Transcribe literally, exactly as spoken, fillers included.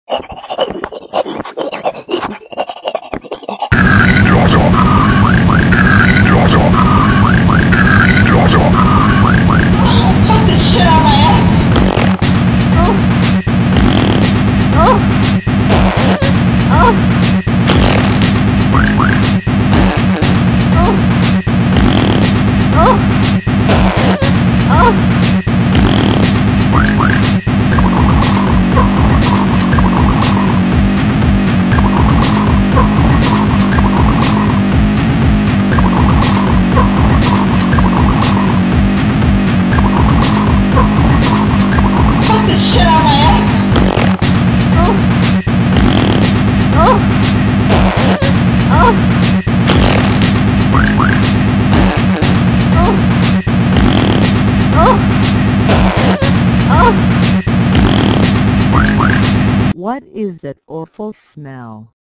Fuck this shit out of my ass! Oh! Oh! Oh! Oh! Oh! Fuck this shit out of my ass! Oh! Oh! Oh! Oh! Oh! What is that awful smell?